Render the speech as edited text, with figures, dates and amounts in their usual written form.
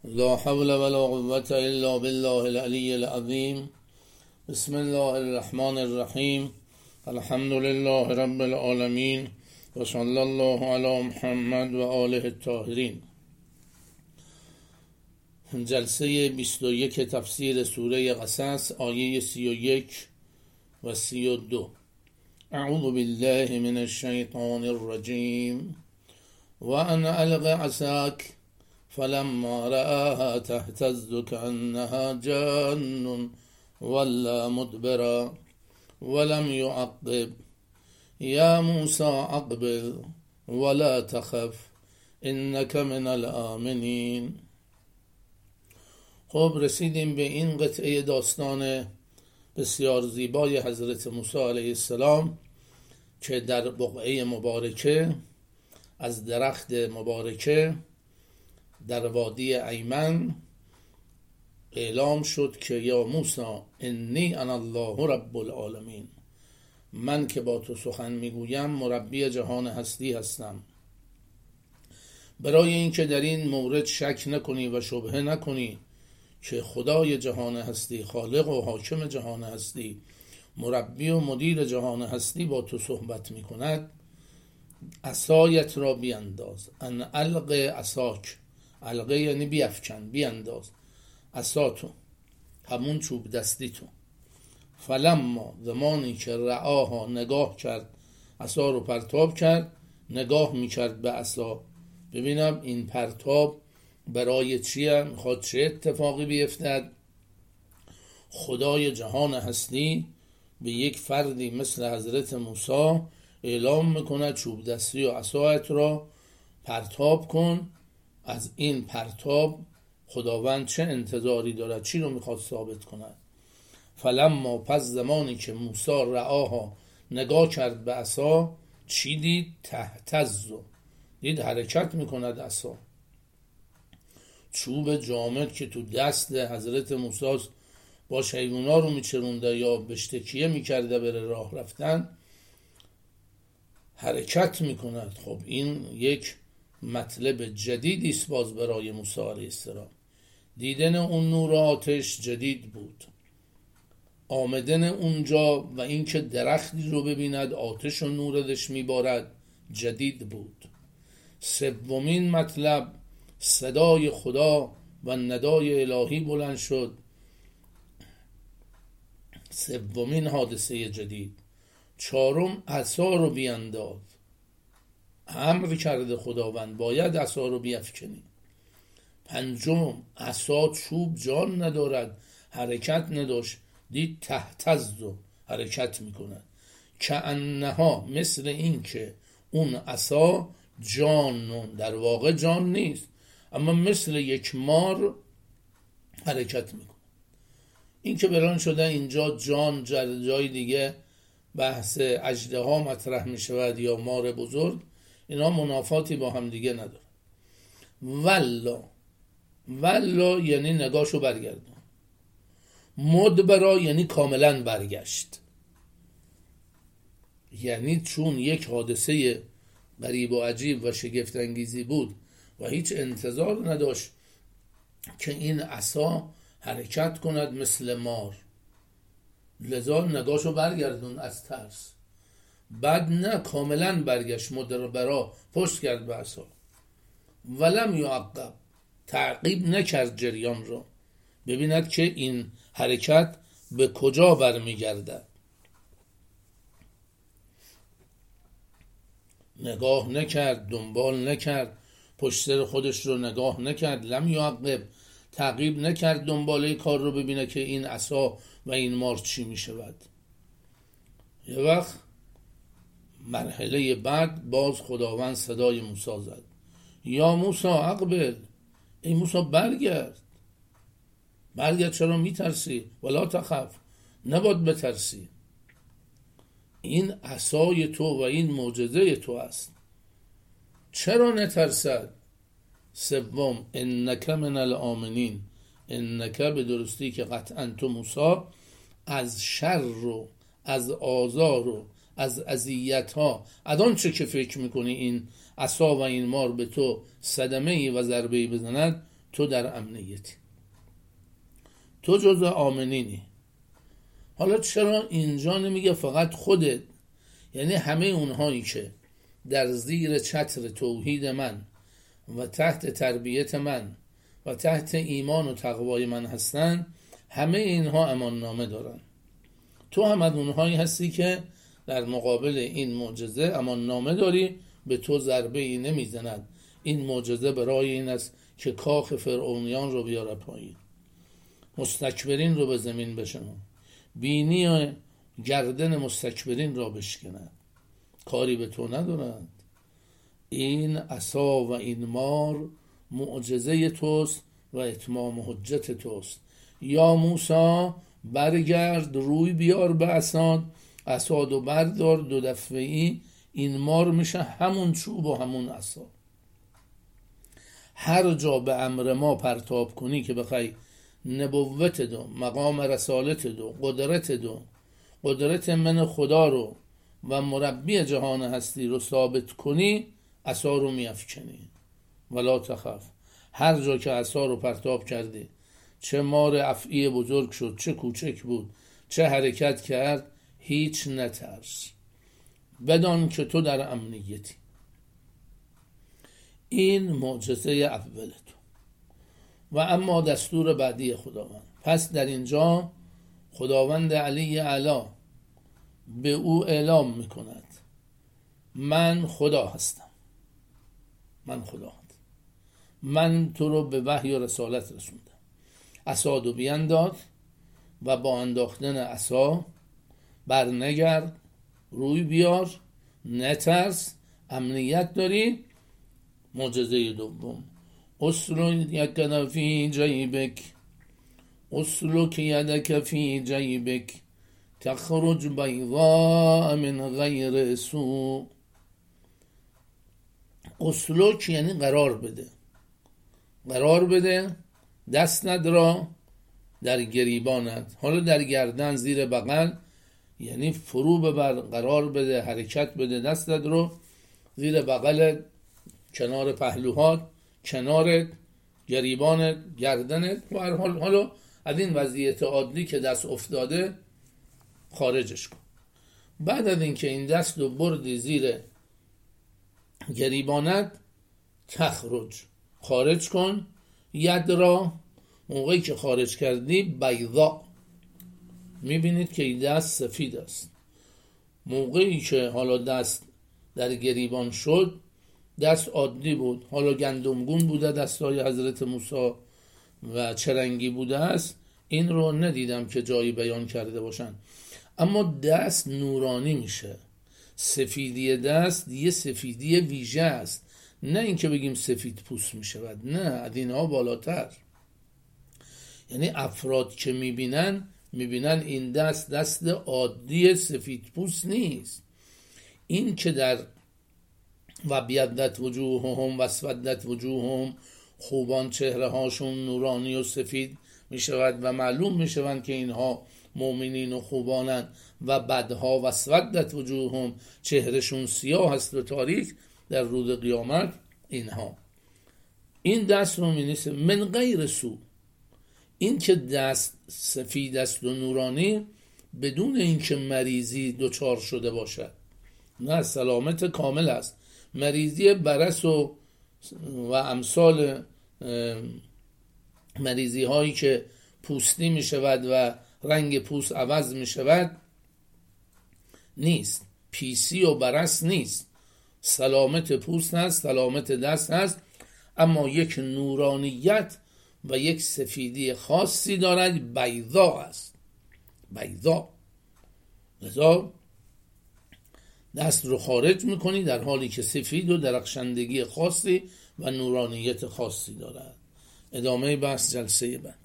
لا حول ولا قوة إلا بالله العلي العظيم. بسم الله الرحمن الرحیم. الحمد لله رب العالمین و صلی الله علی محمد و آله الطاهرین. جلسه 21 تفسیر سوره قصص، آیه 31 و 32. اعوذ بالله من الشیطان الرجیم. و ان الق عصاک فلما رآها تهتز كأنها جان ولا مدبرا ولم يعقب يا موسى اقبل ولا تخف انك من الآمنین. خب رسیدیم به این قطعه داستان بسیار زیبای حضرت موسی علیه السلام که در بقعه مبارکه از درخت مبارکه در وادی ایمن اعلام شد که یا موسی انی انا الله رب العالمین، من که با تو سخن میگویم مربی جهان هستی هستم. برای اینکه در این مورد شک نکنی و شبهه نکنی که خدای جهان هستی، خالق و حاکم جهان هستی، مربی و مدیر جهان هستی با تو صحبت میکند، عصایت را بیانداز. ان الق عصاک، القه یعنی بیفکن، بیانداز عصاتو، همون چوب دستی تو. فلما، زمانی که رعاها، نگاه کرد، عصا رو پرتاب کرد، نگاه میکرد به عصا ببینم این پرتاب برای چیه، میخواد چه اتفاقی بیفتد. خدای جهان هستی به یک فردی مثل حضرت موسی اعلام میکنه چوب دستی و عصایت را پرتاب کن. از این پرتاب خداوند چه انتظاری دارد، چی رو میخواد ثابت کند. فلما، پس زمانی که موسی رعاها، نگاه کرد به عصا، چی دید؟ تهتز، دید حرکت میکند عصا. چوب جامد که تو دست حضرت موسی با حیونا رو میچرونده یا بشتکیه میکرده بره راه رفتن، حرکت میکند. خب این یک مطلب جدیدی است باز برای موسی علیه السلام. دیدن اون نور آتش جدید بود، آمدن اونجا و اینکه درختی رو ببیند آتش و نورش میبارد جدید بود. سومین مطلب، صدای خدا و ندای الهی بلند شد. سومین حادثه جدید. چهارم، عصا رو بیانداز، امر کرده خداوند باید عصا رو بیفکنی. پنجم، عصا چوب جان ندارد، حرکت نداشت، دید تهتز و حرکت میکند. کأنها، مثل این که اون عصا جان، در واقع جان نیست اما مثل یک مار حرکت میکنه. این که بران شده اینجا جان، جای دیگه بحث اژدها مطرح میشود یا مار بزرگ، اینا منافاتی با هم دیگه نداره. ولا یعنی نگاهشو برگردون. مدبرا یعنی کاملا برگشت، یعنی چون یک حادثه غریب و عجیب و شگفت انگیزی بود و هیچ انتظار نداشت که این عصا حرکت کند مثل مار، لذا نگاهشو برگردون از ترس. بعد نه، کاملا برگشت، مدبرا، پشت کرد به عصا. ولم یعقب، تعقیب نکرد جریان را، ببیند که این حرکت به کجا برمیگردد. نگاه نکرد، دنبال نکرد، پشت سر خودش رو نگاه نکرد. لم یعقب، تعقیب نکرد دنباله کار رو ببینه که این عصا و این مار چی میشود. یه وقت مرحله بعد باز خداوند صدای موسی زد. یا موسی اقبل، ای موسی برگرد، چرا میترسی؟ ولا تخف، نباید بترسی، این عصای تو و این معجزه تو است، چرا نترسد؟ سوم، انک من الآمنین، انک به درستی که قطعا تو موسی از شر و از آزار و از اذیت ها، از آن چه که فکر میکنی این عصا و این مار به تو صدمه‌ای و ضربه‌ای بزند، تو در امنیتی، تو جزء آمنینی. حالا چرا اینجا نمیگه فقط خودت؟ یعنی همه اونهایی که در زیر چتر توحید من و تحت تربیت من و تحت ایمان و تقوای من هستن، همه اینها امان نامه دارن. تو هم از اونهایی هستی که در مقابل این معجزه امان نامه داری، به تو ضربه ای نمیزند. این معجزه برای این است که کاخ فرعونیان رو بیاره پایین، مستکبرین رو به زمین بشنه، بینی و گردن مستکبرین را بشکند. کاری به تو ندارند. این عصا و این مار معجزه توست و اتمام حجت توست. یا موسی برگرد، روی بیار به عصاد، عصادو بردار، 2 دفعه‌ای این مار میشه همون چوب و همون عصا. هر جا به امر ما پرتاب کنی که بخوای نبوت دو، مقام رسالت دو، قدرت من خدا رو و مربی جهان هستی رو ثابت کنی، عصا رو میافکنی. ولا تخف. هر جا که عصا رو پرتاب کردی، چه مار افعی بزرگ شد، چه کوچک بود، چه حرکت کرد، هیچ نترس، بدان که تو در امنیتی. این معجزه اول تو. و اما دستور بعدی خداوند. پس در اینجا خداوند علی اعلی به او اعلام میکند من خدا هستم، من تو رو به وحی و رسالت رسوندم. عصا رو بینداز و با انداختن عصا برنگرد، روی بیار، نترس، امنیت داری. معجزه دوم، اسلک یدک فی جیبک، اسلک یدک فی جیبک تخرج بیضاء من غیر سوء. اسلک یعنی قرار بده دست ندرا در گریبانت، حالا در گردن، زیر بغل، یعنی فرو ببر، قرار بده، حرکت بده، دستت رو زیر بغلت، کنار پهلوهات، کنارت، گریبانت، گردنت. و هر حال حالا از این وضعیت عادی که دست افتاده خارجش کن. بعد از اینکه این دست رو بردی زیر گریبانت، تخرج، خارج کن. ید را موقعی که خارج کردی، بیضا، میبینید که این دست سفید است. موقعی که حالا دست در گریبان شد، دست عادی بود، حالا گندمگون بوده دستای حضرت موسی و چرنگی بوده است، این رو ندیدم که جایی بیان کرده باشن. اما دست نورانی میشه. سفیدی دست یه سفیدی ویژه است، نه اینکه بگیم سفید پوست میشود، نه، از اینها بالاتر. یعنی افراد که میبینن این دست عادی سفید پوست نیست. این که در و بیدت وجوههم و اسودت وجوههم، خوبان چهره هاشون نورانی و سفید میشود و معلوم میشوند که اینها مؤمنین و خوبانن، و بدها و اسودت وجوههم، چهرهشون سیاه هست و تاریک در روز قیامت. اینها این دست رو مینیسه من غیر سو. این که دست سفید است و نورانی بدون اینکه مریضی دچار شده باشد، نه، سلامت کامل است. مریضی برس و امثال مریضی هایی که پوستی می شود و رنگ پوست عوض می شود نیست. پیسی و برس نیست، سلامت پوست هست، سلامت دست هست، اما یک نورانیت و یک سفیدی خاصی دارد، بیضا است، بیضا. لذا دست رو خارج میکنی در حالی که سفید و درخشندگی خاصی و نورانیت خاصی دارد. ادامه بحث جلسه بعد.